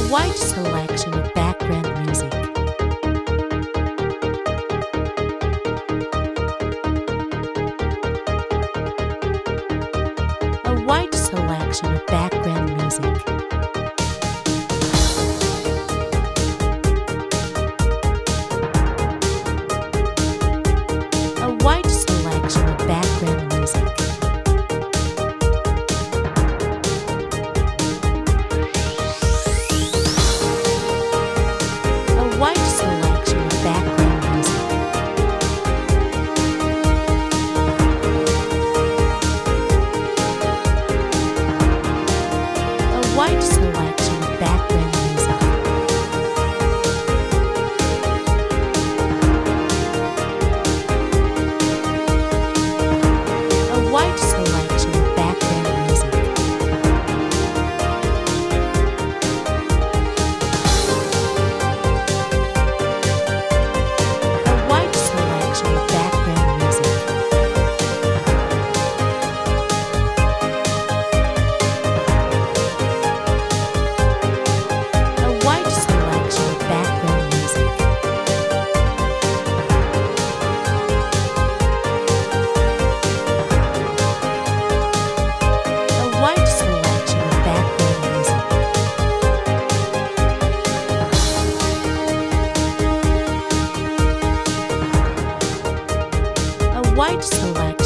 A wide selection of background music. A wide selection of background music. A wide selection of background music. A wide selection of background music. A wide selection of background music. A wide selection of background music. A wide selection of background music. A wide selection of background music. A wide selection of background music. A wide selection